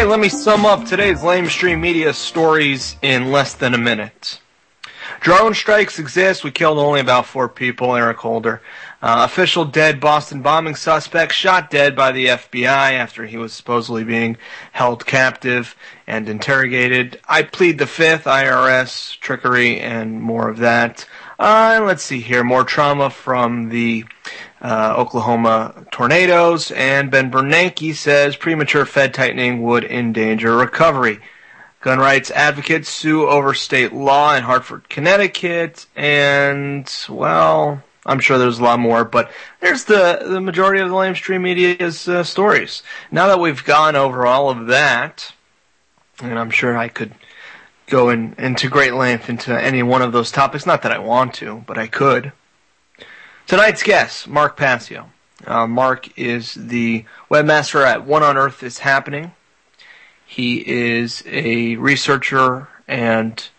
let me sum up today's lamestream media stories in less than a minute. Drone strikes exist. We killed only about 4 people. Eric Holder. Official dead Boston bombing suspect shot dead by the FBI after he was supposedly being held captive and interrogated. I plead the fifth, IRS, trickery, and more of that. Let's see here. More trauma from the Oklahoma tornadoes. And Ben Bernanke says premature Fed tightening would endanger recovery. Gun rights advocates sue over state law in Hartford, Connecticut. And, well, I'm sure there's a lot more, but there's the majority of the lamestream media's stories. Now that we've gone over all of that, and I'm sure I could go into great length into any one of those topics. Not that I want to, but I could. Tonight's guest, Mark Passio. Mark is the webmaster at What on Earth is Happening. He is a researcher and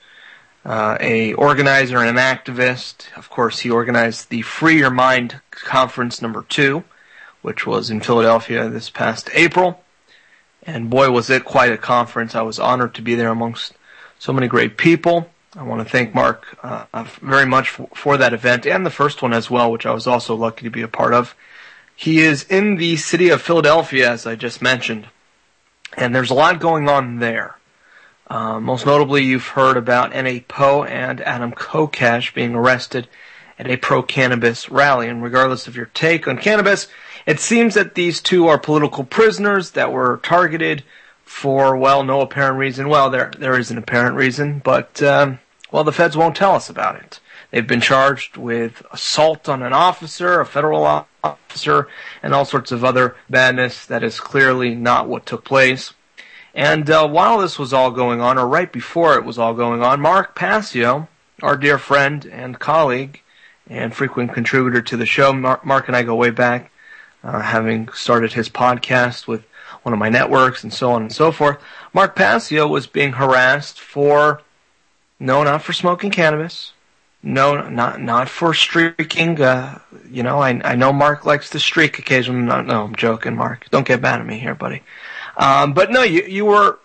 a organizer and an activist. Of course, he organized the Free Your Mind Conference number 2, which was in Philadelphia this past April. And boy, was it quite a conference. I was honored to be there amongst so many great people. I want to thank Mark very much for that event and the first one as well, which I was also lucky to be a part of. He is in the city of Philadelphia, as I just mentioned, and there's a lot going on there. Most notably, you've heard about N.A. Poe and Adam Kokesh being arrested at a pro-cannabis rally. And regardless of your take on cannabis, it seems that these two are political prisoners that were targeted for, well, no apparent reason. Well, there is an apparent reason, but, the feds won't tell us about it. They've been charged with assault on an officer, a federal officer, and all sorts of other badness that is clearly not what took place. And while this was all going on, or right before it was all going on, Mark Passio, our dear friend and colleague and frequent contributor to the show, Mark and I go way back, having started his podcast with one of my networks and so on and so forth. Mark Passio was being harassed for, no, not for smoking cannabis. No, not for streaking. I know Mark likes to streak occasionally. No, I'm joking, Mark. Don't get mad at me here, buddy. But no, you were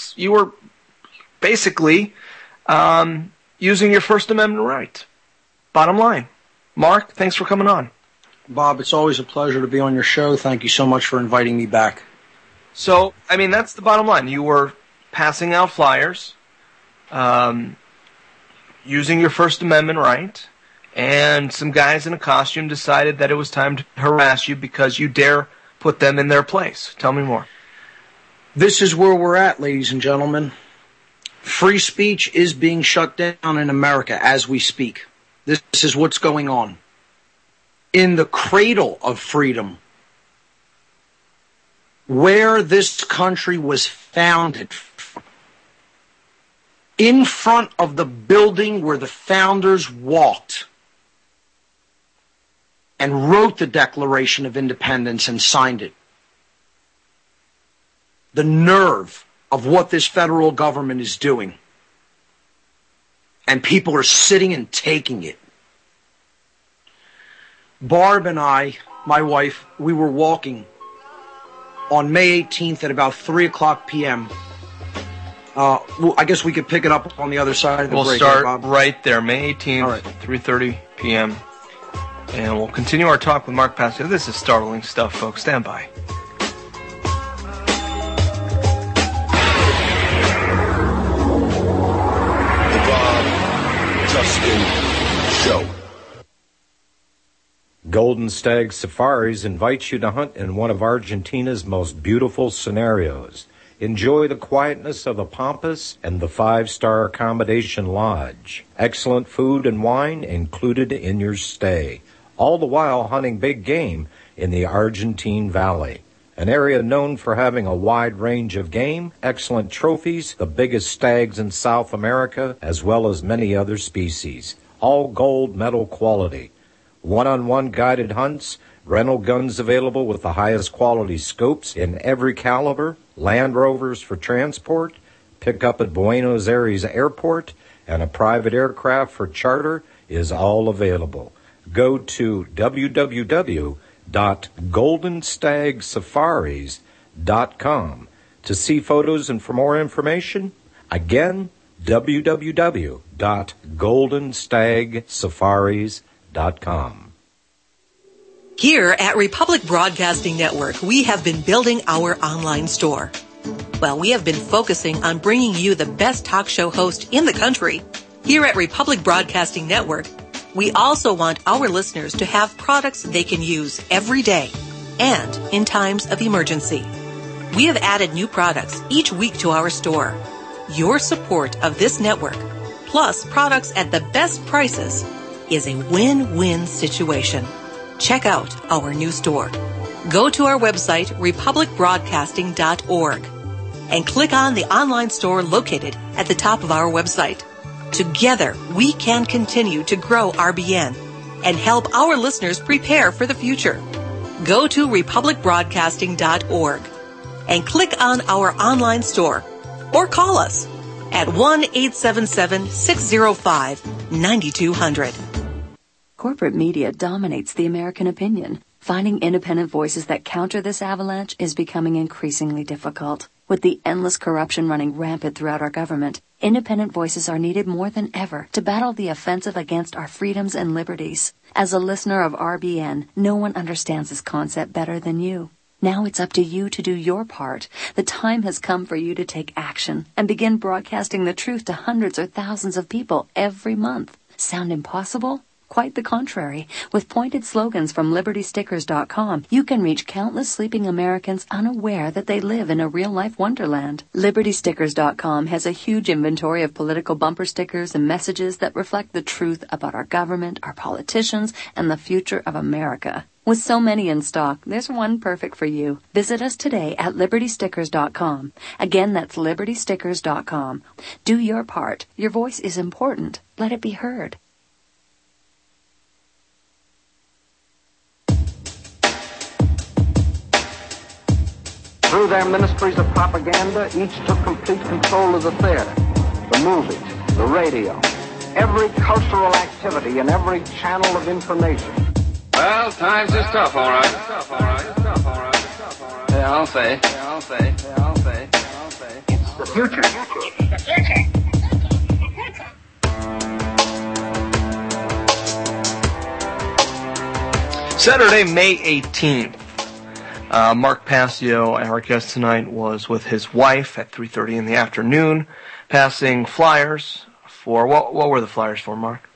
basically using your First Amendment right. Bottom line. Mark, thanks for coming on. Bob, it's always a pleasure to be on your show. Thank you so much for inviting me back. So, that's the bottom line. You were passing out flyers, using your First Amendment right, and some guys in a costume decided that it was time to harass you because you dare put them in their place. Tell me more. This is where we're at, ladies and gentlemen. Free speech is being shut down in America as we speak. This is what's going on. In the cradle of freedom, where this country was founded, in front of the building where the founders walked and wrote the Declaration of Independence and signed it. The nerve of what this federal government is doing. And people are sitting and taking it. Barb and I, my wife, we were walking on May 18th at about 3 o'clock p.m. I guess we could pick it up on the other side of the break. We'll start right there, May 18th, right. 3:30 p.m. And we'll continue our talk with Mark Passio. This is startling stuff, folks. Stand by. The Bob Tuskin Show. Golden Stag Safaris invites you to hunt in one of Argentina's most beautiful scenarios. Enjoy the quietness of the Pampas and the 5-star accommodation lodge. Excellent food and wine included in your stay. All the while hunting big game in the Argentine Valley. An area known for having a wide range of game, excellent trophies, the biggest stags in South America, as well as many other species. All gold medal quality. One-on-one guided hunts, rental guns available with the highest quality scopes in every caliber, Land Rovers for transport, pick up at Buenos Aires Airport, and a private aircraft for charter is all available. Go to www.goldenstagsafaris.com To see photos and for more information, again, www.goldenstagsafaris.com. Here at Republic Broadcasting Network, we have been building our online store. Well, we have been focusing on bringing you the best talk show host in the country. Here at Republic Broadcasting Network, we also want our listeners to have products they can use every day and in times of emergency. We have added new products each week to our store. Your support of this network, plus products at the best prices, is a win-win situation. Check out our new store. Go to our website, republicbroadcasting.org, and click on the online store located at the top of our website. Together, we can continue to grow RBN and help our listeners prepare for the future. Go to republicbroadcasting.org and click on our online store or call us at 1-877-605-9200. Corporate media dominates the American opinion. Finding independent voices that counter this avalanche is becoming increasingly difficult. With the endless corruption running rampant throughout our government, independent voices are needed more than ever to battle the offensive against our freedoms and liberties. As a listener of RBN, no one understands this concept better than you. Now it's up to you to do your part. The time has come for you to take action and begin broadcasting the truth to hundreds or thousands of people every month. Sound impossible? Quite the contrary. With pointed slogans from LibertyStickers.com, you can reach countless sleeping Americans unaware that they live in a real-life wonderland. LibertyStickers.com has a huge inventory of political bumper stickers and messages that reflect the truth about our government, our politicians, and the future of America. With so many in stock, there's one perfect for you. Visit us today at LibertyStickers.com. Again, that's LibertyStickers.com. Do your part. Your voice is important. Let it be heard. Through their ministries of propaganda, each took complete control of the theater, the movies, the radio, every cultural activity and every channel of information. Well, times is tough, all right. Yeah, I'll say. It's the future. Saturday, May 18th. Mark Passio, our guest tonight, was with his wife at 3:30 in the afternoon, passing flyers for, what were the flyers for, Mark?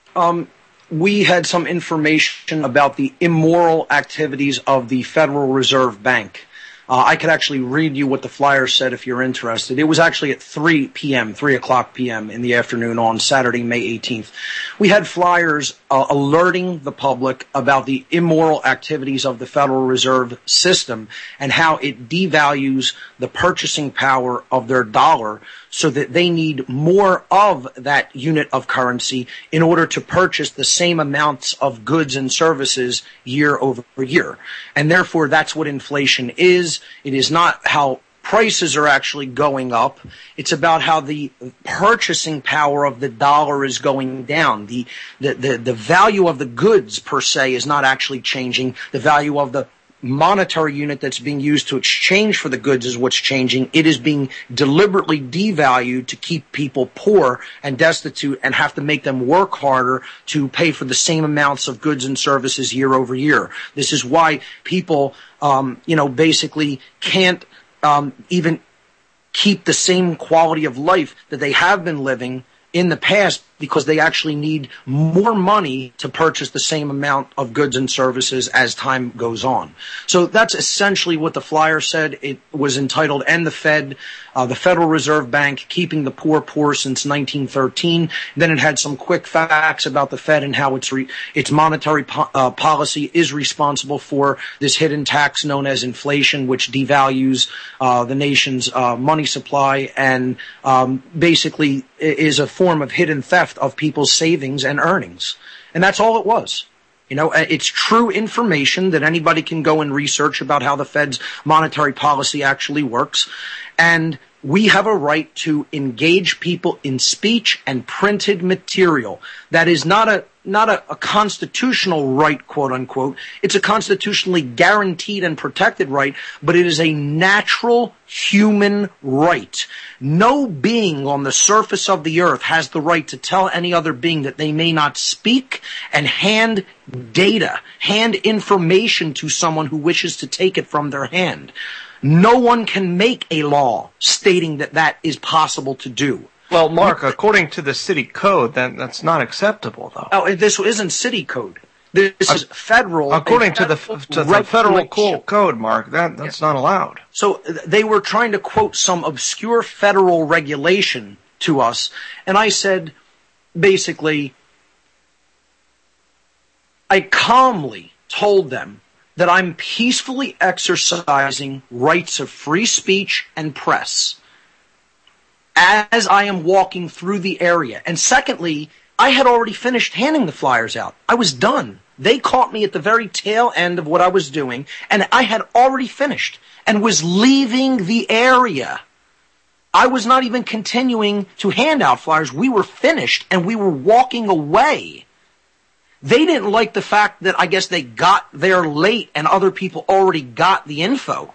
We had some information about the immoral activities of the Federal Reserve Bank. I could actually read you what the flyer said if you're interested. It was actually at 3 o'clock p.m. in the afternoon on Saturday, May 18th. We had flyers alerting the public about the immoral activities of the Federal Reserve System and how it devalues the purchasing power of their dollar so that they need more of that unit of currency in order to purchase the same amounts of goods and services year over year. And therefore, that's what inflation is. It is not how prices are actually going up. It's about how the purchasing power of the dollar is going down. The value of the goods per se is not actually changing. The value of the monetary unit that's being used to exchange for the goods is what's changing. It is being deliberately devalued to keep people poor and destitute and have to make them work harder to pay for the same amounts of goods and services year over year. This is why people, basically can't even keep the same quality of life that they have been living in the past, because they actually need more money to purchase the same amount of goods and services as time goes on. So that's essentially what the flyer said. It was entitled "End the Fed," the Federal Reserve Bank keeping the poor since 1913. Then it had some quick facts about the Fed and how its monetary policy is responsible for this hidden tax known as inflation, which devalues the nation's money supply and basically is a form of hidden theft of people's savings and earnings. And that's all it was. It's true information that anybody can go and research about how the Fed's monetary policy actually works. And we have a right to engage people in speech and printed material. That is not a constitutional right, quote unquote. It's a constitutionally guaranteed and protected right, but it is a natural human right. No being on the surface of the earth has the right to tell any other being that they may not speak and hand data, hand information to someone who wishes to take it from their hand. No one can make a law stating that that is possible to do. Well, Mark, according to the city code, that's not acceptable, though. Oh, this isn't city code. This is federal. According to the federal code, Mark, that's not allowed. So they were trying to quote some obscure federal regulation to us, and I said, basically, I calmly told them that I'm peacefully exercising rights of free speech and press as I am walking through the area. And secondly, I had already finished handing the flyers out. I was done. They caught me at the very tail end of what I was doing, and I had already finished and was leaving the area. I was not even continuing to hand out flyers. We were finished, and we were walking away. They didn't like the fact that I guess they got there late and other people already got the info.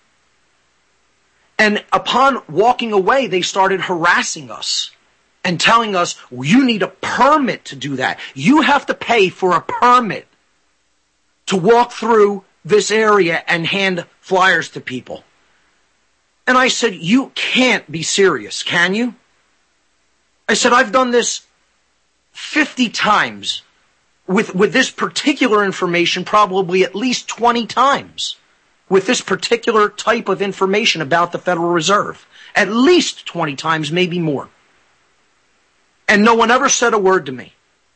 And upon walking away, they started harassing us and telling us, you need a permit to do that. You have to pay for a permit to walk through this area and hand flyers to people. And I said, you can't be serious, can you? I said, I've done this 50 times. With this particular information, probably at least 20 times. With this particular type of information about the Federal Reserve. At least 20 times, maybe more. And no one ever said a word to me.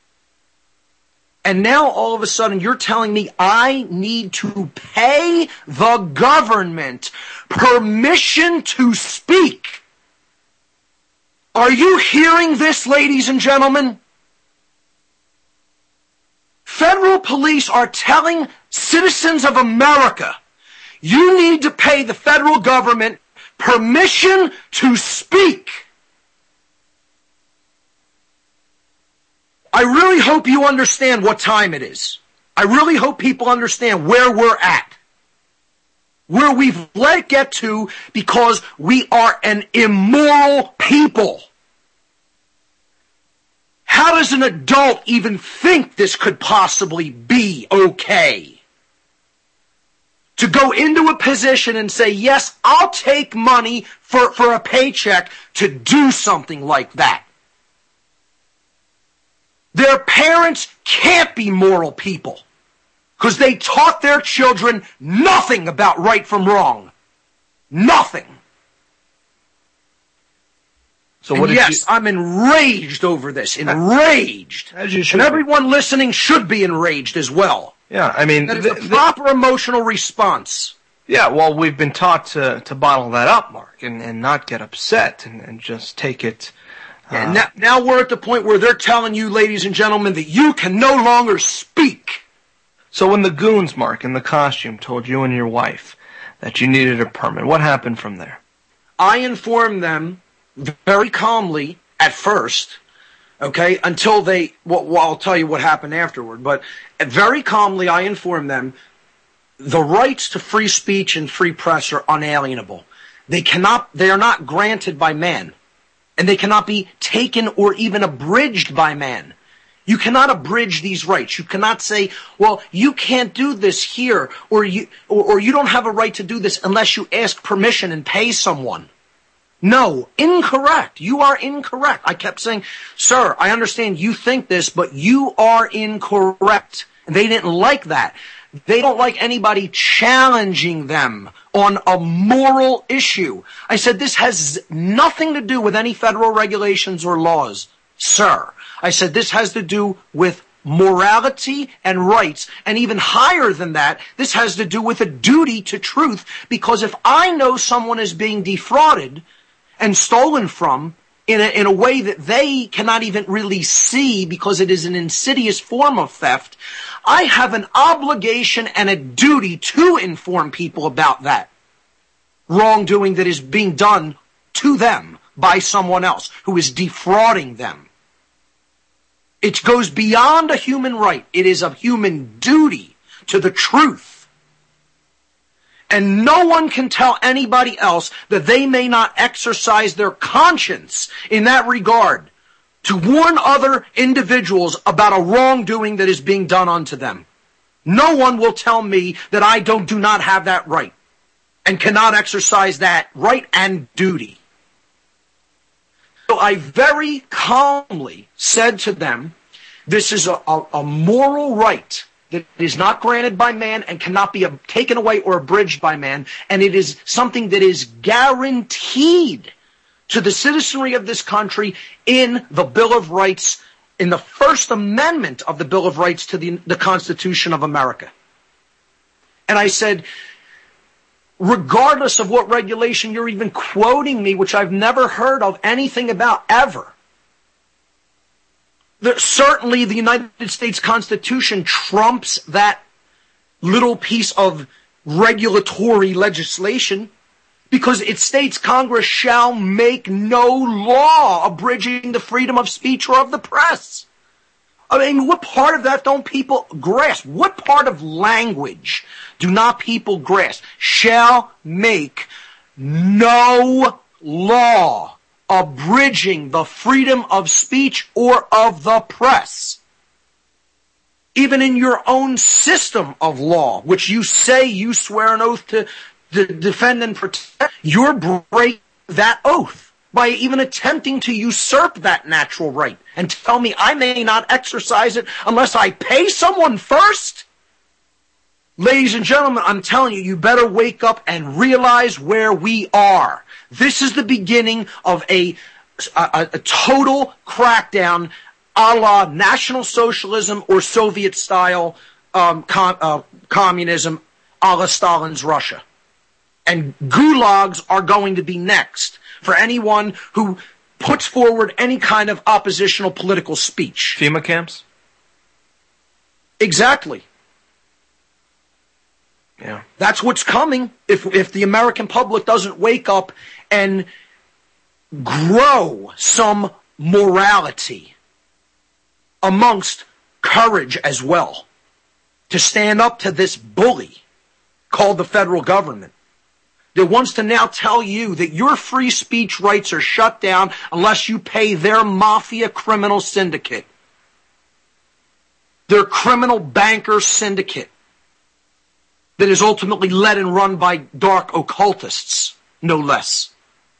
And now all of a sudden you're telling me I need to pay the government permission to speak. Are you hearing this, ladies and gentlemen? Federal police are telling citizens of America, you need to pay the federal government permission to speak. I really hope you understand what time it is. I really hope people understand where we're at. Where we've let it get to because we are an immoral people. How does an adult even think this could possibly be okay? To go into a position and say, yes, I'll take money for a paycheck to do something like that. Their parents can't be moral people because they taught their children nothing about right from wrong. Nothing. So what I'm enraged over this. Enraged. As you should. And everyone listening should be enraged as well. Yeah, I mean... That is a proper emotional response. Yeah, well, we've been taught to bottle that up, Mark, and not get upset and just take it... now we're at the point where they're telling you, ladies and gentlemen, that you can no longer speak. So when the goons, Mark, in the costume told you and your wife that you needed a permit, what happened from there? I informed them very calmly at first, okay, until they, well, I'll tell you what happened afterward, but very calmly I informed them the rights to free speech and free press are unalienable. They are not granted by man, and they cannot be taken or even abridged by man. You cannot abridge these rights. You cannot say, well, you can't do this here, or you don't have a right to do this unless you ask permission and pay someone. No, incorrect. You are incorrect. I kept saying, sir, I understand you think this, but you are incorrect. And they didn't like that. They don't like anybody challenging them on a moral issue. I said, this has nothing to do with any federal regulations or laws, sir. I said, this has to do with morality and rights, and even higher than that, this has to do with a duty to truth, because if I know someone is being defrauded and stolen from in a way that they cannot even really see because it is an insidious form of theft, I have an obligation and a duty to inform people about that wrongdoing that is being done to them by someone else who is defrauding them. It goes beyond a human right. It is a human duty to the truth. And no one can tell anybody else that they may not exercise their conscience in that regard to warn other individuals about a wrongdoing that is being done unto them. No one will tell me that I do not have that right and cannot exercise that right and duty. So I very calmly said to them, this is a moral right that is not granted by man and cannot be taken away or abridged by man, and it is something that is guaranteed to the citizenry of this country in the Bill of Rights, in the First Amendment of the Bill of Rights to the Constitution of America. And I said, regardless of what regulation you're even quoting me, which I've never heard of anything about ever, certainly the United States Constitution trumps that little piece of regulatory legislation because it states Congress shall make no law abridging the freedom of speech or of the press. I mean, what part of that don't people grasp? What part of language do not people grasp? Shall make no law abridging the freedom of speech or of the press. Even in your own system of law, which you say you swear an oath to defend and protect, you're breaking that oath by even attempting to usurp that natural right and tell me I may not exercise it unless I pay someone first. Ladies and gentlemen, I'm telling you, you better wake up and realize where we are. This is the beginning of a total crackdown a la National Socialism or Soviet-style communism a la Stalin's Russia. And gulags are going to be next for anyone who puts forward any kind of oppositional political speech. FEMA camps? Exactly. Yeah. That's what's coming if the American public doesn't wake up and grow some morality amongst courage as well to stand up to this bully called the federal government that wants to now tell you that your free speech rights are shut down unless you pay their mafia criminal syndicate, their criminal banker syndicate that is ultimately led and run by dark occultists, no less.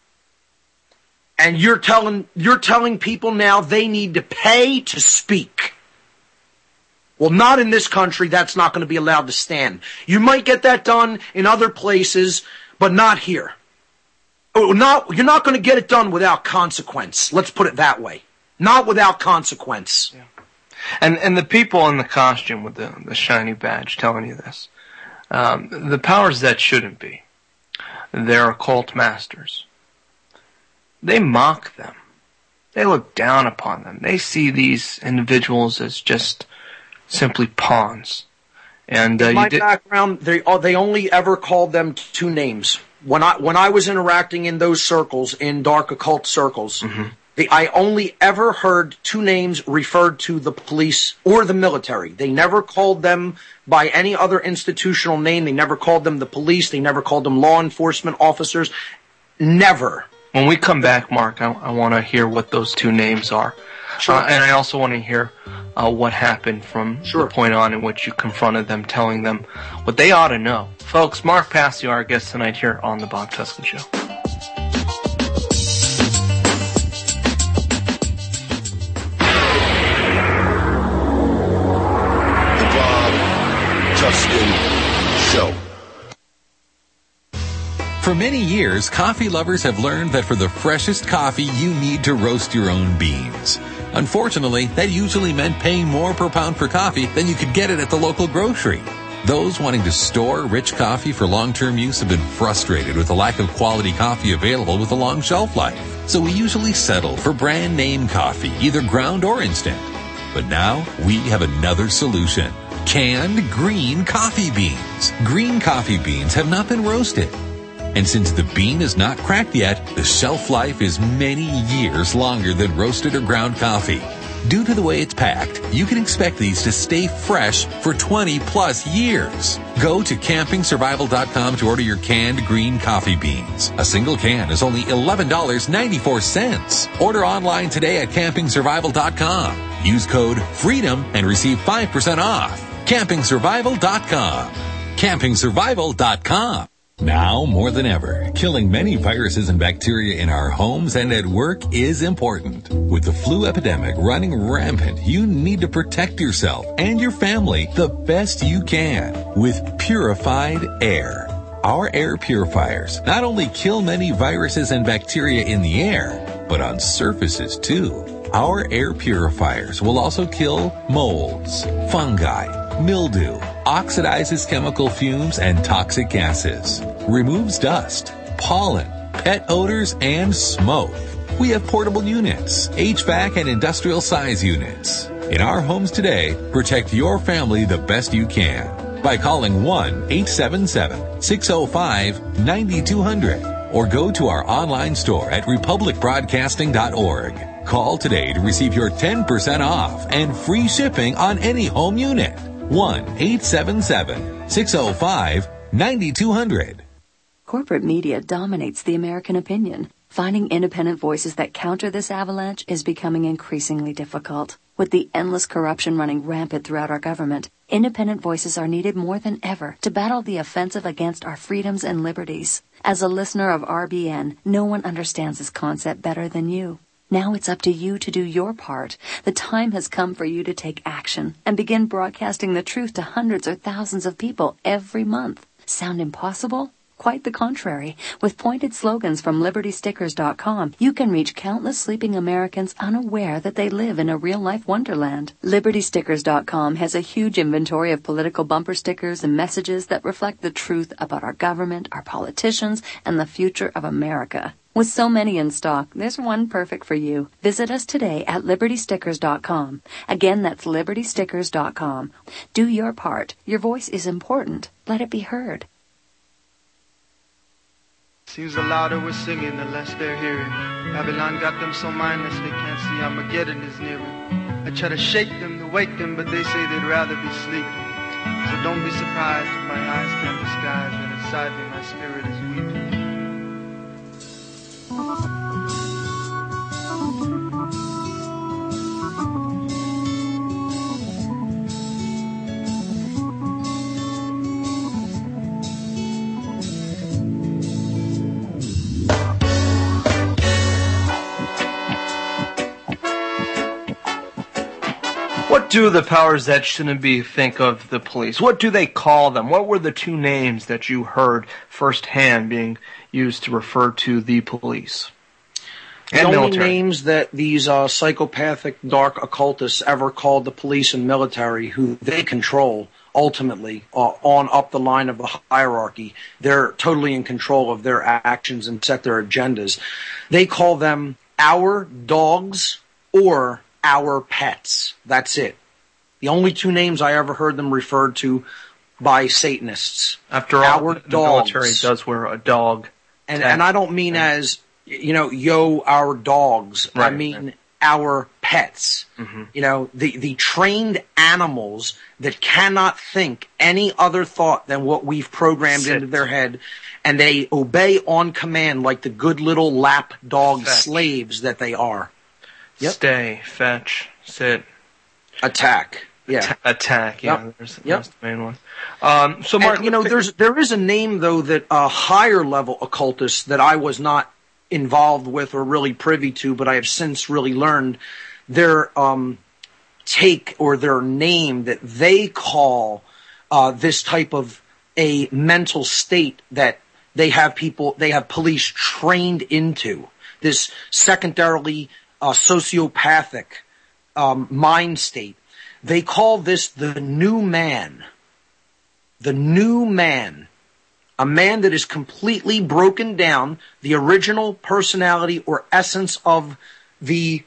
And you're telling people now they need to pay to speak. Well, not in this country. That's not going to be allowed to stand. You might get that done in other places, but not here. You're not going to get it done without consequence. Let's put it that way. Not without consequence. Yeah. And the people in the costume with the shiny badge telling you this. The powers that shouldn't be, they're occult masters. They mock them. They look down upon them. They see these individuals as just simply pawns. And in my background, they only ever called them two names. When I was interacting in those circles, in dark occult circles, I only ever heard two names referred to the police or the military. They never called them by any other institutional name. They never called them the police. They never called them law enforcement officers. Never. When we come back, Mark, I want to hear what those two names are. Sure. And I also want to hear what happened from the point on in which you confronted them, telling them what they ought to know. Folks, Mark Passio, our guest tonight here on The Bob Tuskin Show. The Bob Tuskin Show. For many years, coffee lovers have learned that for the freshest coffee, you need to roast your own beans. Unfortunately, that usually meant paying more per pound for coffee than you could get it at the local grocery. Those wanting to store rich coffee for long-term use have been frustrated with the lack of quality coffee available with a long shelf life. So we usually settle for brand name coffee, either ground or instant. But now we have another solution. Canned green coffee beans. Green coffee beans have not been roasted. And since the bean is not cracked yet, the shelf life is many years longer than roasted or ground coffee. Due to the way it's packed, you can expect these to stay fresh for 20 plus years. Go to CampingSurvival.com to order your canned green coffee beans. A single can is only $11.94. Order online today at CampingSurvival.com. Use code FREEDOM and receive 5% off. CampingSurvival.com. CampingSurvival.com. Now more than ever, killing many viruses and bacteria in our homes and at work is important. With the flu epidemic running rampant, you need to protect yourself and your family the best you can with purified air. Our air purifiers not only kill many viruses and bacteria in the air, but on surfaces too. Our air purifiers will also kill molds, fungi, mildew, oxidizes chemical fumes and toxic gases, removes dust, pollen, pet odors, and smoke. We have portable units, HVAC and industrial size units. In our homes today, protect your family the best you can by calling 1-877-605-9200 or go to our online store at republicbroadcasting.org. Call today to receive your 10% off and free shipping on any home unit. 1-877-605-9200. Corporate media dominates the American opinion. Finding independent voices that counter this avalanche is becoming increasingly difficult. With the endless corruption running rampant throughout our government, independent voices are needed more than ever to battle the offensive against our freedoms and liberties. As a listener of RBN, no one understands this concept better than you. Now it's up to you to do your part. The time has come for you to take action and begin broadcasting the truth to hundreds or thousands of people every month. Sound impossible? Quite the contrary. With pointed slogans from LibertyStickers.com, you can reach countless sleeping Americans unaware that they live in a real-life wonderland. LibertyStickers.com has a huge inventory of political bumper stickers and messages that reflect the truth about our government, our politicians, and the future of America. With so many in stock, there's one perfect for you. Visit us today at LibertyStickers.com. Again, that's LibertyStickers.com. Do your part. Your voice is important. Let it be heard. Seems the louder we're singing, the less they're hearing. Babylon got them so mindless they can't see Armageddon is nearing. I try to shake them, to wake them, but they say they'd rather be sleeping. So don't be surprised if my eyes can't disguise when inside me my spirit is weeping. What do the powers that shouldn't be think of the police? What do they call them? What were the two names that you heard firsthand being used to refer to the police? The only names that these psychopathic dark occultists ever called the police and military, who they control ultimately on up the line of the hierarchy. They're totally in control of their actions and set their agendas. They call them our dogs or our pets. That's it. The only two names I ever heard them referred to by Satanists. After all, the military does wear a dog. And I don't mean as, our dogs. Right, I mean our pets. Mm-hmm. The trained animals that cannot think any other thought than what we've programmed into their head, and they obey on command like the good little lap dog slaves that they are. Yep. Stay, fetch, sit, attack. Yeah, attack. Yeah, yep. That's the main one. So, Mark, there is a name though that higher level occultists that I was not involved with or really privy to, but I have since really learned their take or their name that they call this type of a mental state that they have police trained into. This secondarily sociopathic mind state. They call this the new man. The new man. A man that is completely broken down, the original personality or essence of the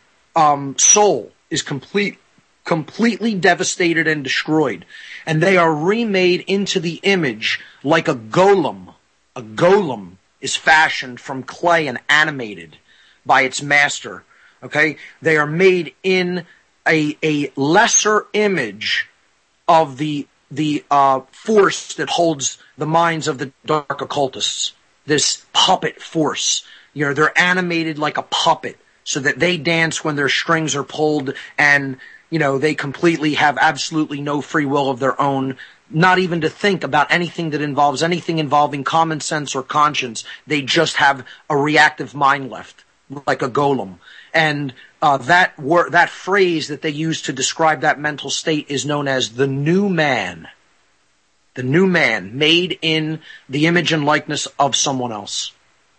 soul is completely devastated and destroyed. And they are remade into the image like a golem is fashioned from clay and animated by its master. Okay? They are made in a lesser image of the force that holds the minds of the dark occultists. This puppet force. You know, they're animated like a puppet so that they dance when their strings are pulled, and, you know, they completely have absolutely no free will of their own, not even to think about anything that involves anything involving common sense or conscience. They just have a reactive mind left, like a golem. And that phrase that they use to describe that mental state is known as the new man. The new man, made in the image and likeness of someone else.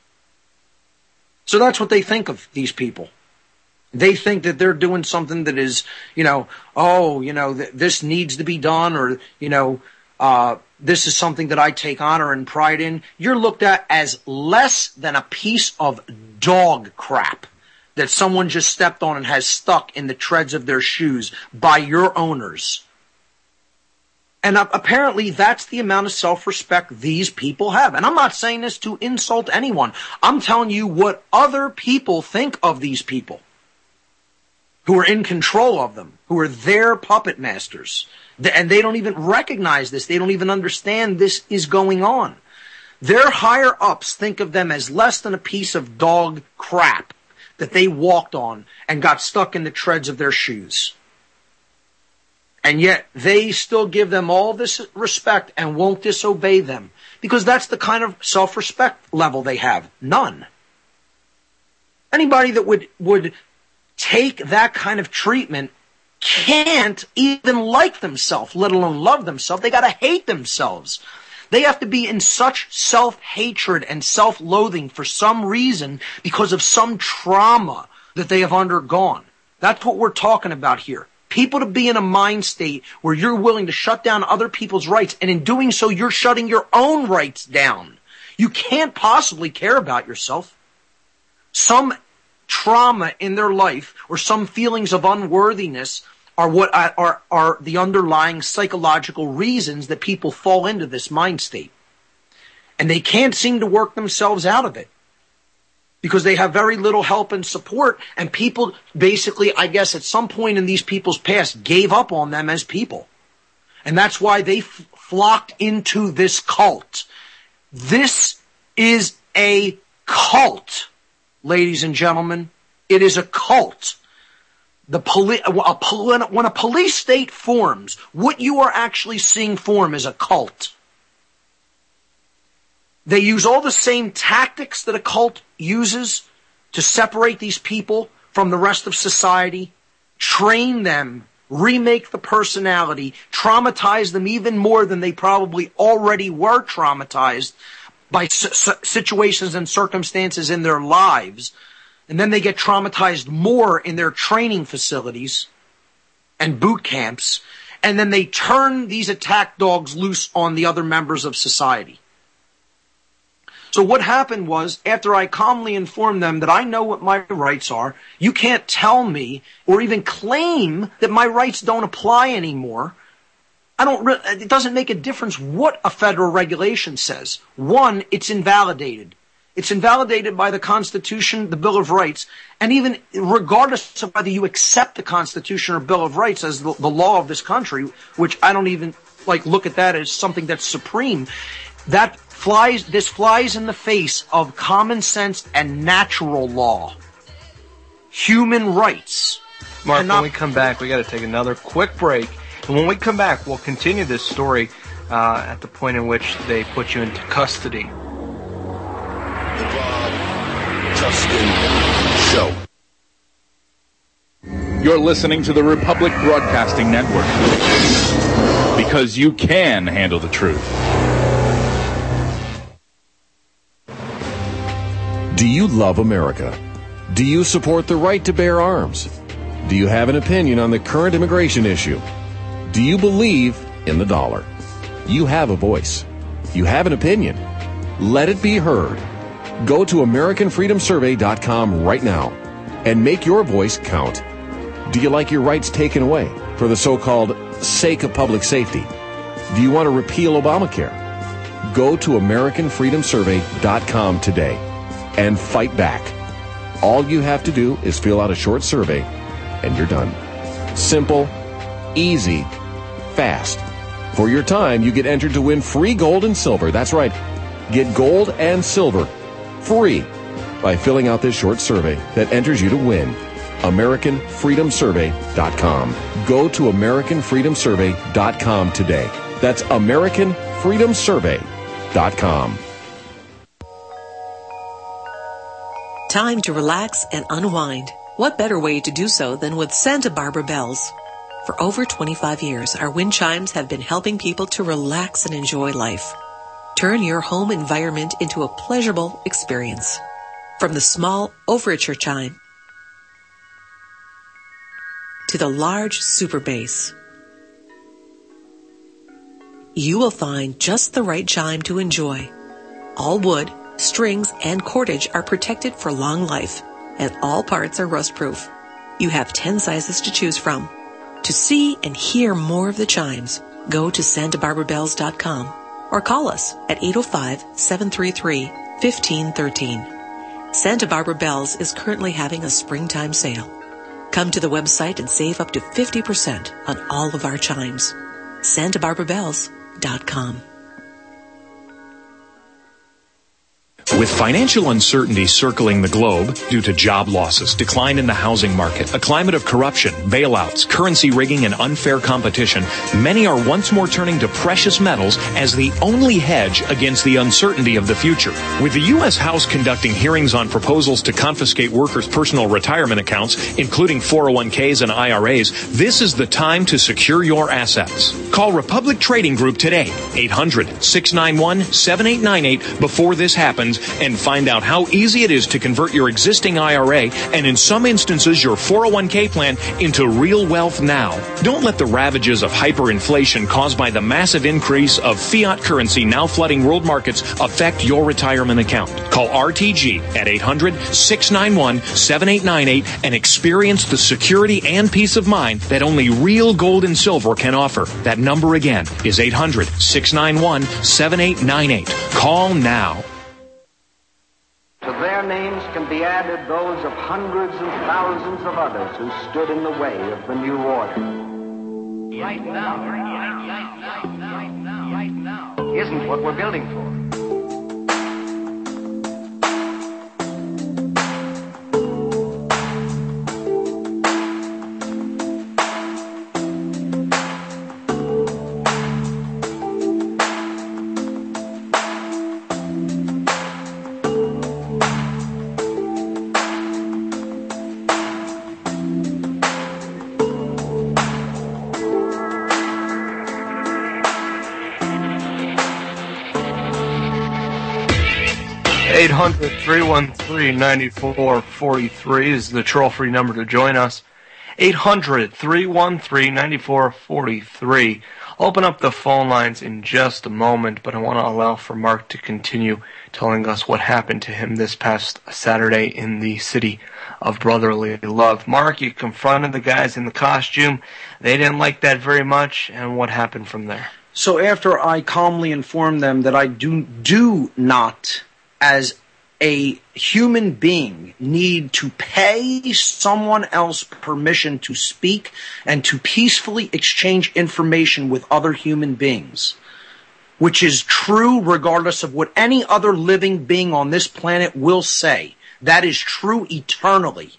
So that's what they think of these people. They think that they're doing something that is, you know, this needs to be done, or, you know, this is something that I take honor and pride in. You're looked at as less than a piece of dog crap that someone just stepped on and has stuck in the treads of their shoes by your owners. And apparently that's the amount of self-respect these people have. And I'm not saying this to insult anyone. I'm telling you what other people think of these people who are in control of them, who are their puppet masters. And they don't even recognize this. They don't even understand this is going on. Their higher-ups think of them as less than a piece of dog crap that they walked on and got stuck in the treads of their shoes. And yet they still give them all this respect and won't disobey them, because that's the kind of self-respect level they have. None. Anybody that would take that kind of treatment can't even like themselves, let alone love themselves. They gotta hate themselves. They have to be in such self-hatred and self-loathing for some reason because of some trauma that they have undergone. That's what we're talking about here. People to be in a mind state where you're willing to shut down other people's rights, and in doing so, you're shutting your own rights down. You can't possibly care about yourself. Some trauma in their life or some feelings of unworthiness are what are the underlying psychological reasons that people fall into this mind state. And they can't seem to work themselves out of it, because they have very little help and support, and people basically, I guess, at some point in these people's past gave up on them as people. And that's why they flocked into this cult. This is a cult, ladies and gentlemen. It is a cult. When a police state forms, what you are actually seeing form is a cult. They use all the same tactics that a cult uses to separate these people from the rest of society, train them, remake the personality, traumatize them even more than they probably already were traumatized by situations and circumstances in their lives. And then they get traumatized more in their training facilities and boot camps. And then they turn these attack dogs loose on the other members of society. So what happened was, after I calmly informed them that I know what my rights are, you can't tell me or even claim that my rights don't apply anymore. It doesn't make a difference what a federal regulation says. One, it's invalidated. It's invalidated by the Constitution, the Bill of Rights, and even regardless of whether you accept the Constitution or Bill of Rights as the law of this country, which I don't even look at that as something that's supreme, this flies in the face of common sense and natural law. Human rights. Mark, when we come back, we got to take another quick break. And when we come back, we'll continue this story at the point in which they put you into custody. The Bob Justin Show. You're listening to the Republic Broadcasting Network, because you can handle the truth. Do you love America? Do you support the right to bear arms? Do you have an opinion on the current immigration issue? Do you believe in the dollar? You have a voice. You have an opinion. Let it be heard. Go to AmericanFreedomSurvey.com right now and make your voice count. Do you like your rights taken away for the so-called sake of public safety? Do you want to repeal Obamacare? Go to AmericanFreedomSurvey.com today and fight back. All you have to do is fill out a short survey, and you're done. Simple, easy, fast. For your time, you get entered to win free gold and silver. That's right. Get gold and silver free by filling out this short survey that enters you to win. AmericanFreedomSurvey.com. Go to AmericanFreedomSurvey.com today. That's AmericanFreedomSurvey.com. Time to relax and unwind. What better way to do so than with Santa Barbara Bells? For over 25 years, our wind chimes have been helping people to relax and enjoy life. Turn your home environment into a pleasurable experience. From the small overture chime to the large super bass, you will find just the right chime to enjoy. All wood, strings, and cordage are protected for long life, and all parts are rust-proof. You have 10 sizes to choose from. To see and hear more of the chimes, go to SantaBarbaraBells.com or call us at 805-733-1513. Santa Barbara Bells is currently having a springtime sale. Come to the website and save up to 50% on all of our chimes. SantaBarbaraBells.com. With financial uncertainty circling the globe due to job losses, decline in the housing market, a climate of corruption, bailouts, currency rigging, and unfair competition, many are once more turning to precious metals as the only hedge against the uncertainty of the future. With the U.S. House conducting hearings on proposals to confiscate workers' personal retirement accounts, including 401ks and IRAs, this is the time to secure your assets. Call Republic Trading Group today, 800-691-7898 before this happens, and find out how easy it is to convert your existing IRA and in some instances your 401k plan into real wealth now. Don't let the ravages of hyperinflation caused by the massive increase of fiat currency now flooding world markets affect your retirement account. Call RTG at 800-691-7898 and experience the security and peace of mind that only real gold and silver can offer. That number again is 800-691-7898. Call now. To their names can be added those of hundreds and thousands of others who stood in the way of the new order. Right now isn't what we're building for. Eight 800-313-9443 is the troll-free number to join us. 800-313-9443. Open up the phone lines in just a moment, but I want to allow for Mark to continue telling us what happened to him this past Saturday in the city of brotherly love. Mark, you confronted the guys in the costume. They didn't like that very much, and what happened from there? So after I calmly informed them that I do not, as a human being, need to pay someone else permission to speak and to peacefully exchange information with other human beings, which is true regardless of what any other living being on this planet will say. That is true eternally.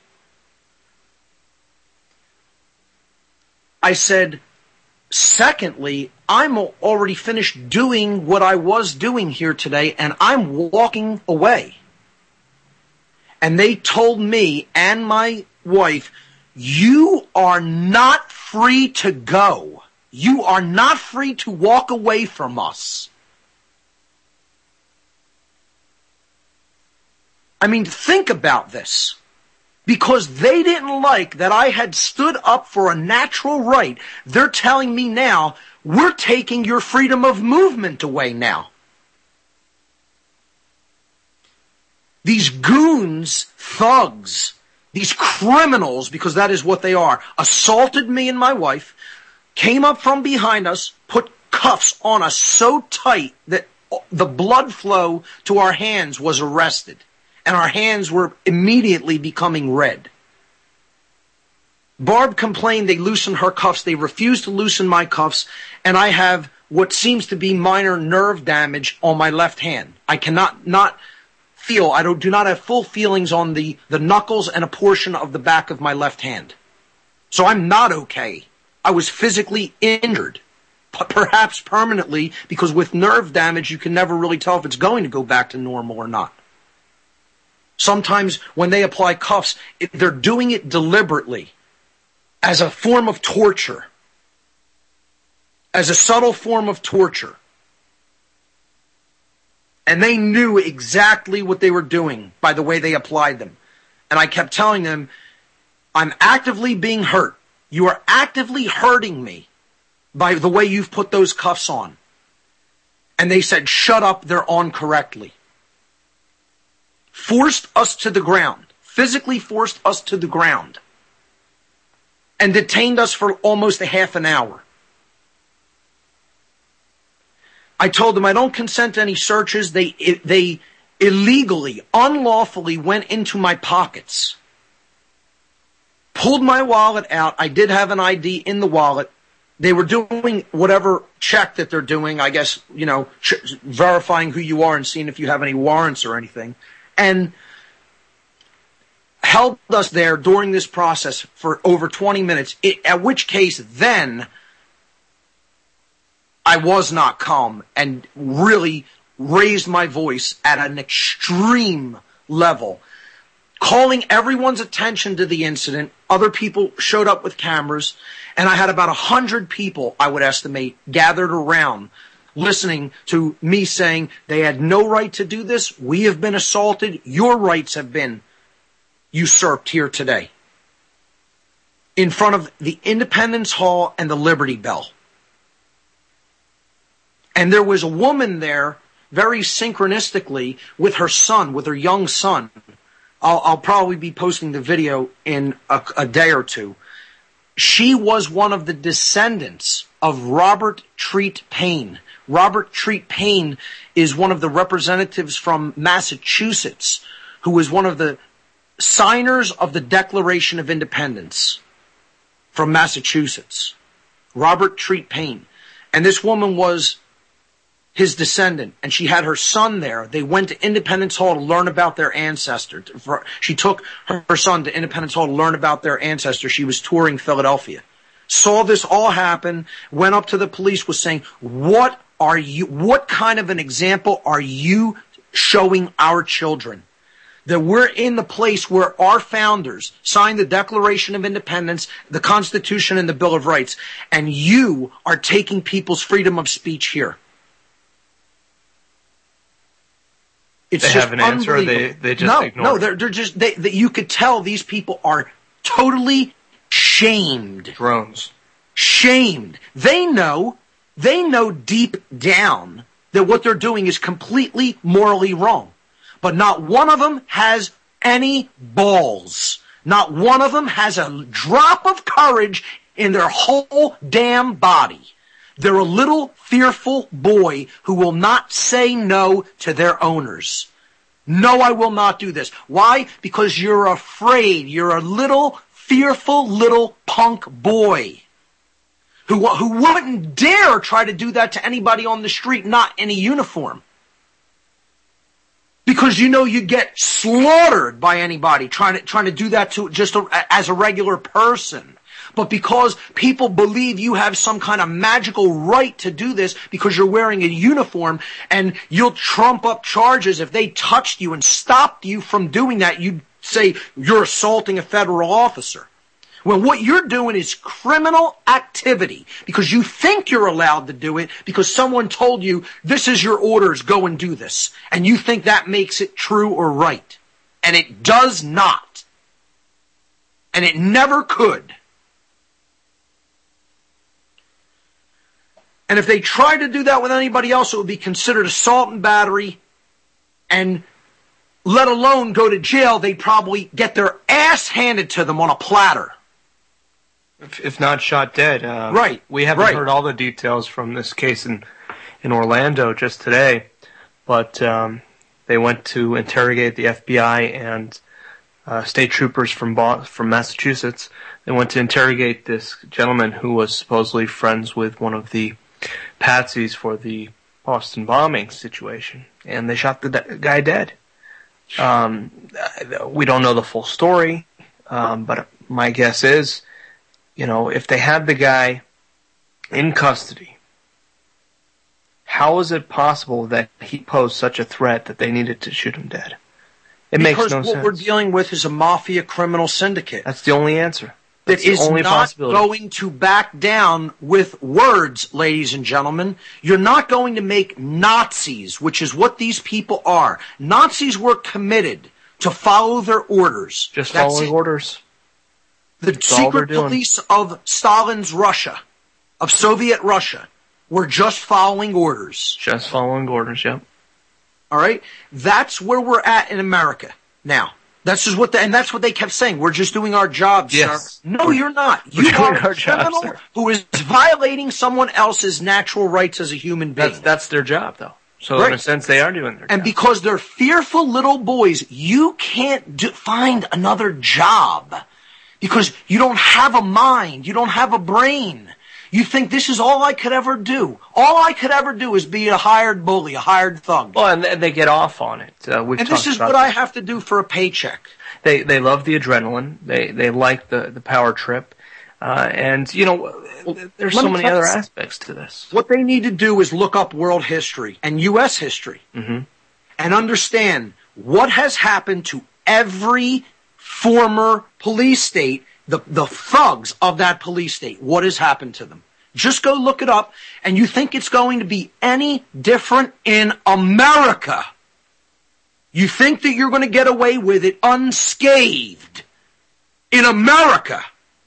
I said, secondly, I'm already finished doing what I was doing here today, and I'm walking away. And they told me and my wife, you are not free to go. You are not free to walk away from us. I mean, think about this. Because they didn't like that I had stood up for a natural right, they're telling me now, we're taking your freedom of movement away now. These goons, thugs, these criminals, because that is what they are, assaulted me and my wife, came up from behind us, put cuffs on us so tight that the blood flow to our hands was arrested, and our hands were immediately becoming red. Barb complained they loosened her cuffs. They refused to loosen my cuffs, and I have what seems to be minor nerve damage on my left hand. I cannot not feel, do not have full feelings on the knuckles and a portion of the back of my left hand. So I'm not okay. I was physically injured, perhaps permanently, because with nerve damage you can never really tell if it's going to go back to normal or not. Sometimes when they apply cuffs, they're doing it deliberately as a form of torture, as a subtle form of torture. And they knew exactly what they were doing by the way they applied them. And I kept telling them, I'm actively being hurt. You are actively hurting me by the way you've put those cuffs on. And they said, shut up, they're on correctly. Forced us to the ground, physically forced us to the ground, and detained us for almost a half an hour. I told them I don't consent to any searches. They illegally, unlawfully went into my pockets, pulled my wallet out. I did have an ID in the wallet. They were doing whatever check that they're doing, I guess, verifying who you are and seeing if you have any warrants or anything, and held us there during this process for over 20 minutes, at which case then I was not calm and really raised my voice at an extreme level, calling everyone's attention to the incident. Other people showed up with cameras, and I had about 100 people, I would estimate, gathered around listening to me saying they had no right to do this. We have been assaulted. Your rights have been usurped here today in front of the Independence Hall and the Liberty Bell. And there was a woman there, very synchronistically, with her son, with her young son. I'll probably be posting the video in a day or two. She was one of the descendants of Robert Treat Paine. Robert Treat Paine is one of the representatives from Massachusetts who was one of the signers of the Declaration of Independence from Massachusetts. Robert Treat Paine. And this woman was his descendant, and she had her son there. They went to Independence Hall to learn about their ancestor. She took her son to Independence Hall to learn about their ancestor. She was touring Philadelphia. Saw this all happen, went up to the police, was saying, what kind of an example are you showing our children? That we're in the place where our founders signed the Declaration of Independence, the Constitution, and the Bill of Rights, and you are taking people's freedom of speech here. It's they have an answer, or they just ignore it? No, they're just, you could tell these people are totally shamed. Drones. Shamed. They know deep down that what they're doing is completely morally wrong. But not one of them has any balls. Not one of them has a drop of courage in their whole damn body. They're a little fearful boy who will not say no to their owners. No, I will not do this. Why? Because you're afraid. You're a little fearful little punk boy who wouldn't dare try to do that to anybody on the street, not in a uniform. Because you get slaughtered by anybody trying to do that to as a regular person. But because people believe you have some kind of magical right to do this because you're wearing a uniform, and you'll trump up charges if they touched you and stopped you from doing that, you'd say you're assaulting a federal officer. When what you're doing is criminal activity because you think you're allowed to do it because someone told you this is your orders, go and do this. And you think that makes it true or right. And it does not. And it never could. And if they tried to do that with anybody else, it would be considered assault and battery, and let alone go to jail. They'd probably get their ass handed to them on a platter. If not shot dead. Right. We haven't heard all the details from this case in Orlando just today. but they went to interrogate the FBI and state troopers from Massachusetts. They went to interrogate this gentleman who was supposedly friends with one of the patsies for the Boston bombing situation, and they shot the guy dead. We don't know the full story, but my guess is, if they had the guy in custody, how is it possible that he posed such a threat that they needed to shoot him dead? It makes no sense. Because what we're dealing with is a mafia criminal syndicate. That's the only answer. That is not going to back down with words, ladies and gentlemen. You're not going to make Nazis, which is what these people are. Nazis were committed to follow their orders. Just following orders. The secret police of Stalin's Russia, of Soviet Russia, were just following orders. Just following orders, yep. All right? That's where we're at in America now. That's just and that's what they kept saying. We're just doing our job, yes. sir. No, you're not. You are a criminal who is violating someone else's natural rights as a human being. That's their job, though. So in a sense, they are doing their job. And because they're fearful little boys, you can't find another job because you don't have a mind. You don't have a brain. You think this is all I could ever do. All I could ever do is be a hired bully, a hired thug. Well, and they get off on it. And this is what I have to do for a paycheck. They love the adrenaline. They like the power trip. And, there's so many other aspects to this. What they need to do is look up world history and U.S. history and understand what has happened to every former police state, the thugs of that police state. What has happened to them? Just go look it up, and you think it's going to be any different in America. You think that you're going to get away with it unscathed in America.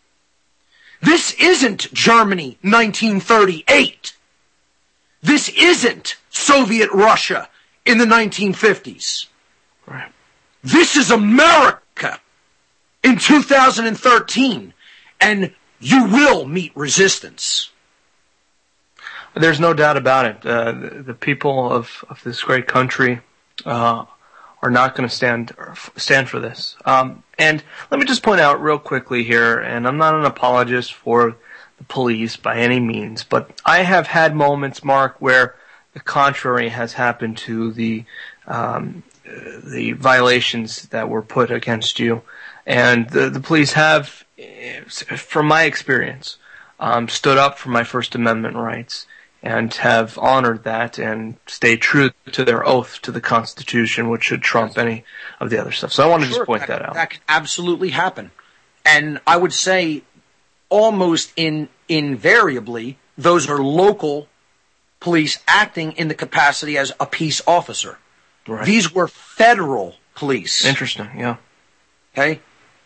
This isn't Germany 1938. This isn't Soviet Russia in the 1950s. Right. This is America in 2013, and you will meet resistance. There's no doubt about it. The people of this great country are not going to stand for this. And let me just point out real quickly here, and I'm not an apologist for the police by any means, but I have had moments, Mark, where the contrary has happened to the violations that were put against you. And the police have, from my experience, stood up for my First Amendment rights and have honored that and stayed true to their oath to the Constitution, which should trump any of the other stuff. So I want to just point that out. That can absolutely happen. And I would say almost invariably, those are local police acting in the capacity as a peace officer. Right. These were federal police. Interesting, yeah. Okay?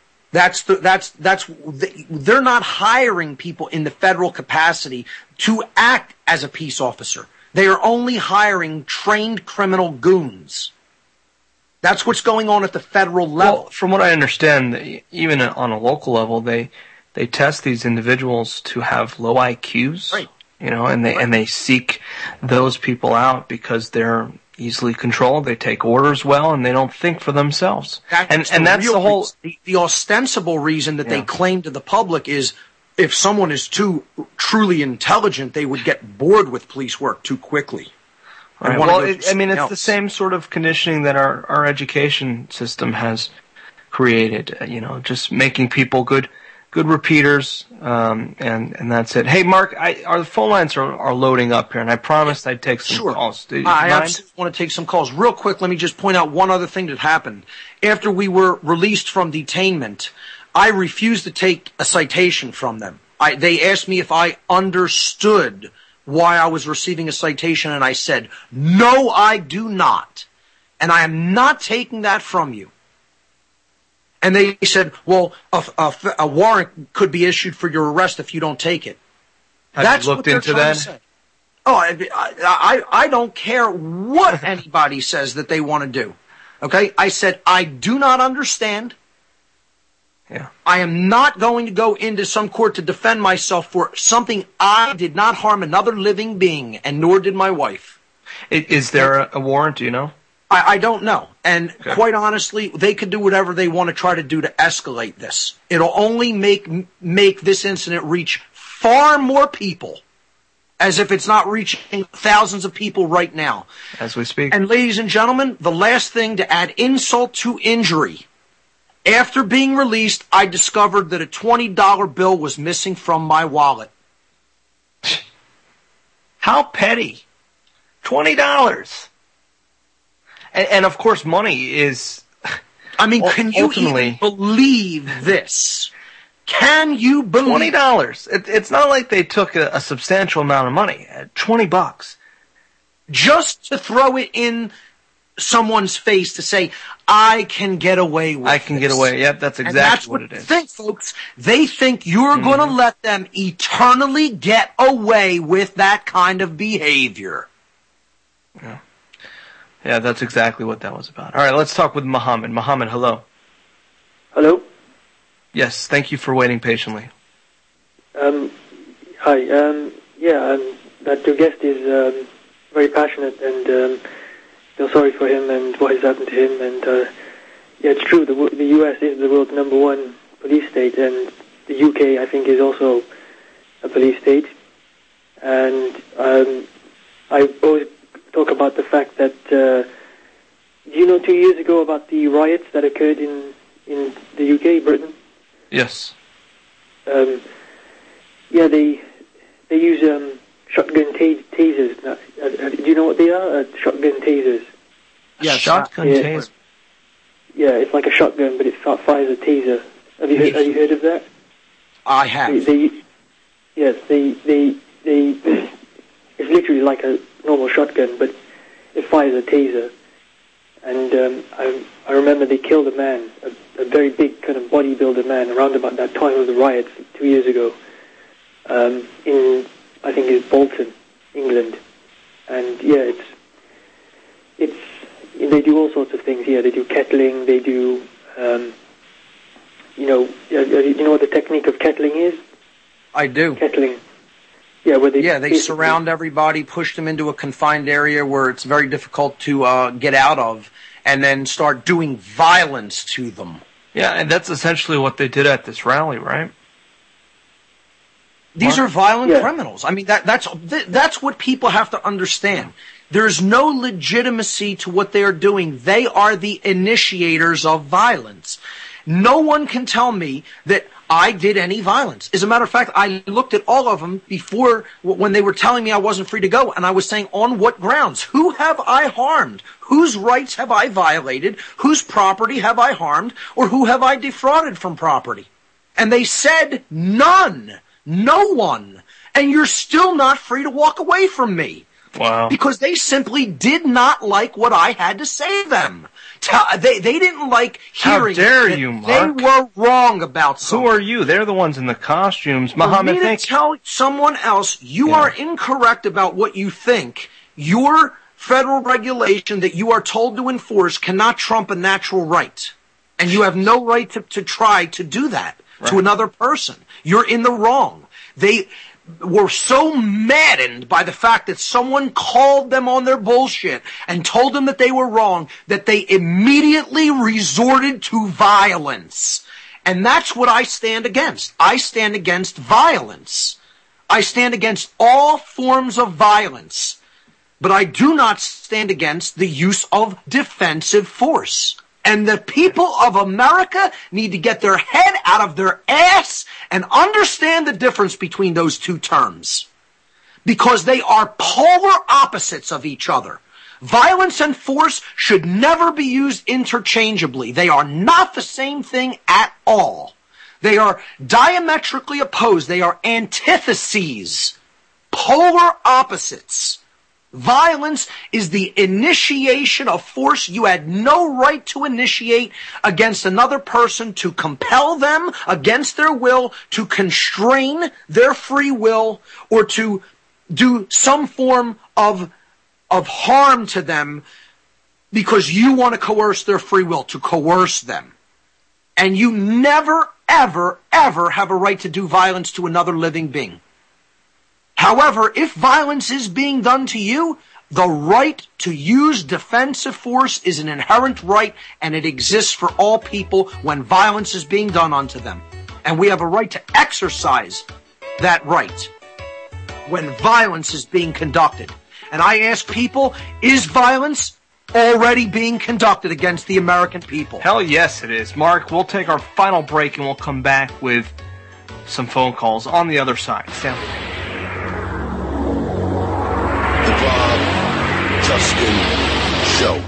They're not hiring people in the federal capacity to act as a peace officer. They are only hiring trained criminal goons. That's what's going on at the federal level. Well, from what I understand, even on a local level, they test these individuals to have low IQs, right? And they seek those people out because they're easily controlled. They take orders well, and they don't think for themselves. That's the whole. The ostensible reason that they claim to the public is if someone is too truly intelligent, they would get bored with police work too quickly. Right. Well, it's the same sort of conditioning that our education system has created. Just making people good repeaters, and that's it. Hey, Mark, our phone lines are loading up here, and I promised I'd take some calls. I absolutely want to take some calls. Real quick, let me just point out one other thing that happened. After we were released from detainment, I refused to take a citation from them. They asked me if I understood why I was receiving a citation, and I said, no, I do not. And I am not taking that from you. And they said, well, a warrant could be issued for your arrest if you don't take it. Have you looked into that? Oh, I don't care what anybody says that they want to do. Okay? I said, I do not understand. Yeah. I am not going to go into some court to defend myself for something I did not harm another living being, and nor did my wife. Is there a warrant? Do you know? I don't know. And quite honestly, they could do whatever they want to try to do to escalate this. It'll only make this incident reach far more people, as if it's not reaching thousands of people right now. As we speak. And ladies and gentlemen, the last thing to add insult to injury. After being released, I discovered that a $20 bill was missing from my wallet. How petty. $20. And of course, money is... I mean, can you even believe this? Can you believe... $20. It's not like they took a substantial amount of money. $20. Just to throw it in someone's face to say, I can get away with it. I can get away. Yep, that's exactly what it is. They think, folks. They think you're going to let them eternally get away with that kind of behavior. Yeah, that's exactly what that was about. All right, let's talk with Muhammad. Muhammad, hello. Hello? Yes, thank you for waiting patiently. Hi. That your guest is very passionate, and feel sorry for him and what has happened to him. And it's true. The U.S. is the world's #1 police state, and the U.K. I think is also a police state. And I always talk about the fact that do you know 2 years ago about the riots that occurred in the UK, Britain? Yes. They use shotgun tasers. Do you know what they are? Shotgun tasers. Yeah, shotgun tasers. Yeah, it's like a shotgun, but it fires a taser. Have you heard of that? I have. It's literally like a normal shotgun, but it fires a taser. And I remember they killed a man, a very big kind of bodybuilder man, around about that time of the riots 2 years ago, in I think it's Bolton, England. And yeah, it's they do all sorts of things here. They do kettling. They do you know what the technique of kettling is? I do. Kettling. Yeah, they surround everybody, push them into a confined area where it's very difficult to get out of, and then start doing violence to them. Yeah, and that's essentially what they did at this rally, right? These are violent criminals. I mean, that's what people have to understand. There's no legitimacy to what they are doing. They are the initiators of violence. No one can tell me that I did any violence. As a matter of fact, I looked at all of them before when they were telling me I wasn't free to go, and I was saying, on what grounds? Who have I harmed? Whose rights have I violated? Whose property have I harmed? Or who have I defrauded from property? And they said none. No one. And you're still not free to walk away from me. Wow. Because they simply did not like what I had to say to them. They didn't like hearing How dare that you, Mark? they were wrong about something. Who are you? They're the ones in the costumes. Muhammad, For me to tell someone else you are incorrect about what you think, your federal regulation that you are told to enforce cannot trump a natural right. And you have no right to try to do that to another person. You're in the wrong. They were so maddened by the fact that someone called them on their bullshit and told them that they were wrong that they immediately resorted to violence. And that's what I stand against. I stand against violence. I stand against all forms of violence. But I do not stand against the use of defensive force. And the people of America need to get their head out of their ass and understand the difference between those two terms. Because they are polar opposites of each other. Violence and force should never be used interchangeably. They are not the same thing at all. They are diametrically opposed. They are antitheses. Polar opposites. Violence is the initiation of force you had no right to initiate against another person, to compel them against their will, to constrain their free will, or to do some form of harm to them because you want to coerce their free will, to coerce them. And you never, ever, ever have a right to do violence to another living being. However, if violence is being done to you, The right to use defensive force is an inherent right, and it exists for all people when violence is being done unto them. And we have a right to exercise that right when violence is being conducted. And I ask people, is violence already being conducted against the American people? Hell yes, it is. Mark, we'll take our final break and we'll come back with some phone calls on the other side. Stay on. The Bob Justin Show.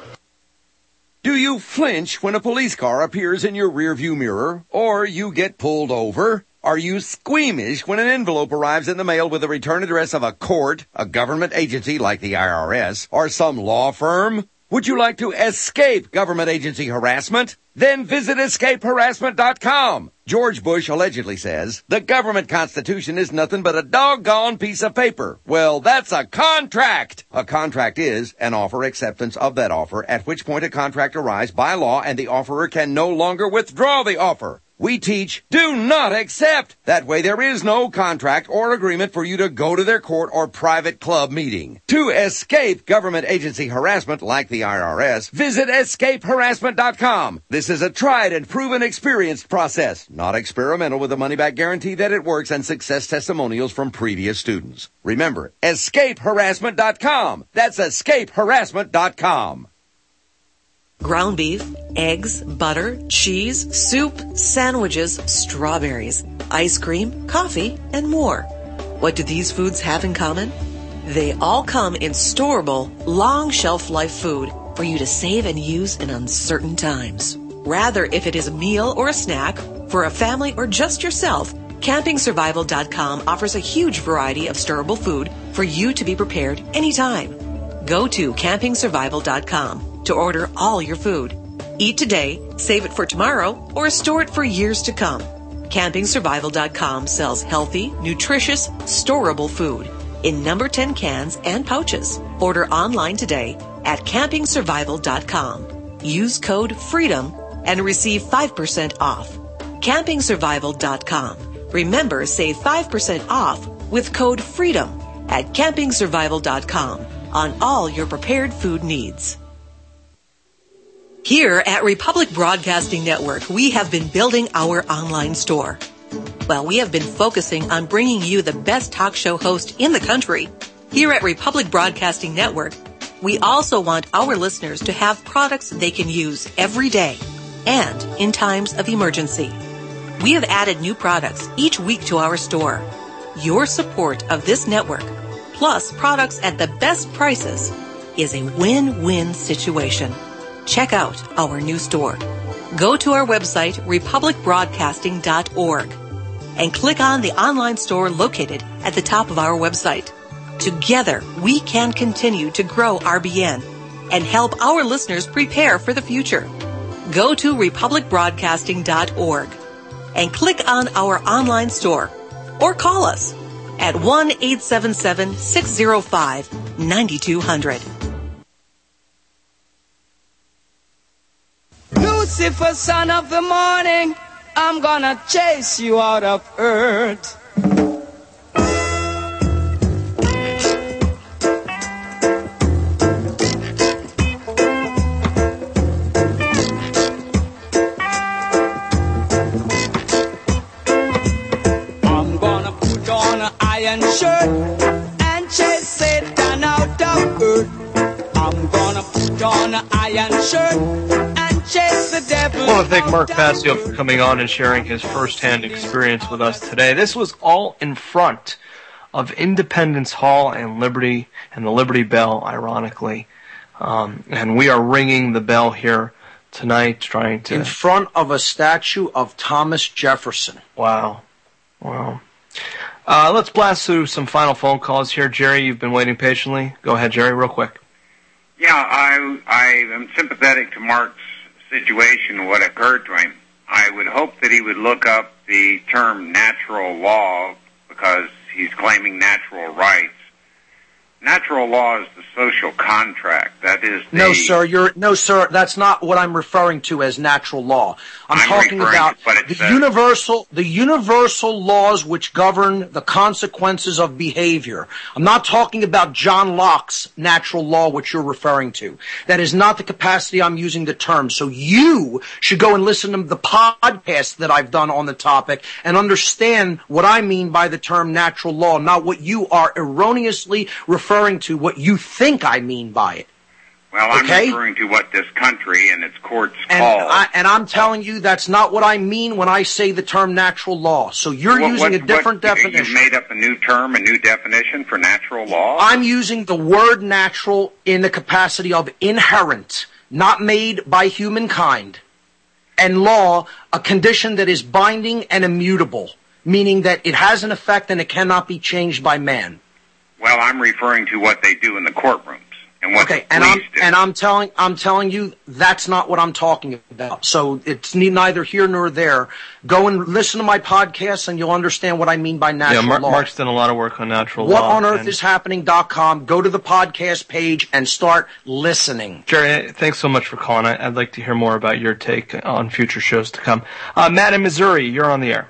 Do you flinch when a police car appears in your rearview mirror, or you get pulled over? Are you squeamish when an envelope arrives in the mail with the return address of a court, a government agency like the IRS, or some law firm? Would you like to escape government agency harassment? Then visit escapeharassment.com. George Bush allegedly says, the government constitution is nothing but a doggone piece of paper. Well, that's a contract. A contract is an offer acceptance of that offer, at which point a contract arrives by law and the offerer can no longer withdraw the offer. We teach, do not accept. That way there is no contract or agreement for you to go to their court or private club meeting. To escape government agency harassment like the IRS, visit escapeharassment.com. This is a tried and proven experienced process, not experimental, with a money-back guarantee that it works and success testimonials from previous students. Remember, escapeharassment.com. That's escapeharassment.com. Ground beef, eggs, butter, cheese, soup, sandwiches, strawberries, ice cream, coffee, and more. What do these foods have in common? They all come in storable, long shelf life food for you to save and use in uncertain times. Rather, if it is a meal or a snack, for a family or just yourself, CampingSurvival.com offers a huge variety of storable food for you to be prepared anytime. Go to CampingSurvival.com to order all your food. Eat today, save it for tomorrow, or store it for years to come. CampingSurvival.com sells healthy, nutritious, storable food in number 10 cans and pouches. Order online today at CampingSurvival.com. Use code FREEDOM and receive 5% off. CampingSurvival.com. Remember, save 5% off with code FREEDOM at CampingSurvival.com on all your prepared food needs. Here at Republic Broadcasting Network, we have been building our online store. Well, we have been focusing on bringing you the best talk show host in the country. Here at Republic Broadcasting Network, we also want our listeners to have products they can use every day and in times of emergency. We have added new products each week to our store. Your support of this network, plus products at the best prices, is a win-win situation. Check out our new store. Go to our website, republicbroadcasting.org, and click on the online store located at the top of our website. Together, we can continue to grow RBN and help our listeners prepare for the future. Go to republicbroadcasting.org and click on our online store or call us at 1-877-605-9200. Lucifer, son of the morning, I'm gonna chase you out of earth. I'm gonna put on an iron shirt and chase Satan out of earth. I'm gonna put on an iron shirt and chase the devil. I want to thank Mark Passio for coming on and sharing his firsthand experience with us today. This was all in front of Independence Hall and Liberty and the Liberty Bell, ironically. And we are ringing the bell here tonight, trying to... in front of a statue of Thomas Jefferson. Wow. Wow. Let's blast through some final phone calls here. Jerry, you've been waiting patiently. Go ahead, Jerry, real quick. Yeah, I am sympathetic to Mark's situation, what occurred to him. I would hope that he would look up the term natural law because he's claiming natural rights. Natural law is the social contract. That is the... No, sir, that's not what I'm referring to as natural law. I'm talking about the universal laws which govern the consequences of behavior. I'm not talking about John Locke's natural law, which you're referring to. That is not the capacity I'm using the term. So you should go and listen to the podcast that I've done on the topic and understand what I mean by the term natural law, not what you are erroneously referring to, what you think I mean by it. Well, I'm referring to what this country and its courts call. And I'm telling you that's not what I mean when I say the term natural law. So you're using a different definition. You made up a new term, a new definition for natural law? I'm using the word natural in the capacity of inherent, not made by humankind. And law, a condition that is binding and immutable, meaning that it has an effect and it cannot be changed by man. Well, I'm referring to what they do in the courtrooms and what the police do. And I'm telling you that's not what I'm talking about. So it's neither here nor there. Go and listen to my podcast and you'll understand what I mean by natural law. Mark's done a lot of work on natural law. WhatOnEarthIsHappening.com. Go to the podcast page and start listening. Jerry, thanks so much for calling. I'd like to hear more about your take on future shows to come. Matt in Missouri, you're on the air.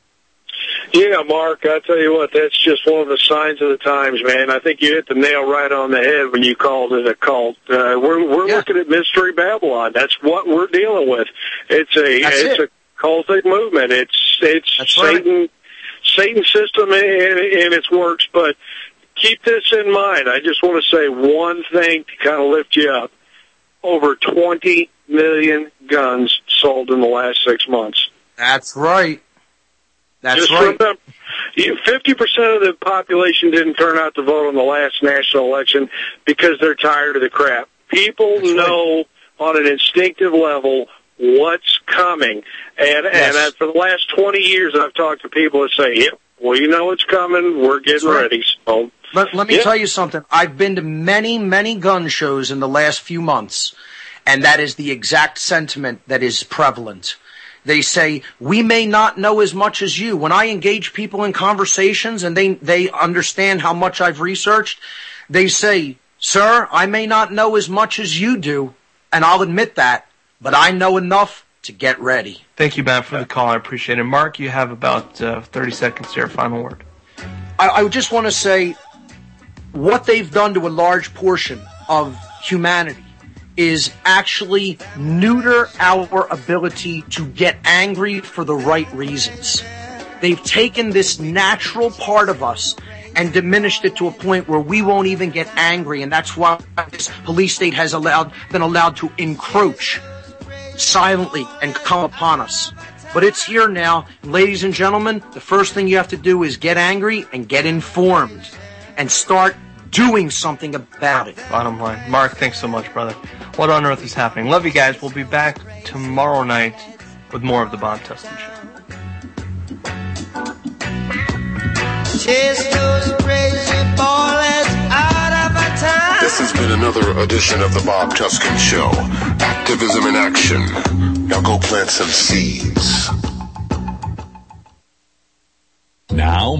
Yeah, Mark, I tell you what, that's just one of the signs of the times, man. I think you hit the nail right on the head when you called it a cult. We're looking at Mystery Babylon. That's what we're dealing with. It's a cultic movement. It's Satan, Satan's system and its works. But keep this in mind. I just want to say one thing to kind of lift you up. Over 20 million guns sold in the last 6 months. That's right. That's right. Remember, 50% of the population didn't turn out to vote on the last national election because they're tired of the crap. People know on an instinctive level what's coming. And for the last 20 years, I've talked to people that say, yep, we know it's coming. We're getting ready. So, let me tell you something. I've been to many, many gun shows in the last few months, and that is the exact sentiment that is prevalent. They say, we may not know as much as you. When I engage people in conversations and they understand how much I've researched, they say, sir, I may not know as much as you do, and I'll admit that, but I know enough to get ready. Thank you, Matt, for the call. I appreciate it. Mark, you have about 30 seconds here. Final word. I just want to say what they've done to a large portion of humanity is actually neuter our ability to get angry for the right reasons. They've taken this natural part of us and diminished it to a point where we won't even get angry, and that's why this police state has been allowed to encroach silently and come upon us. But it's here now. Ladies and gentlemen, the first thing you have to do is get angry and get informed and start doing something about it. Bottom line. Mark, thanks so much, brother. What on earth is happening? Love you guys. We'll be back tomorrow night with more of the Bob Tustin Show. This has been another edition of the Bob Tustin Show. Activism in action. Now go plant some seeds. Now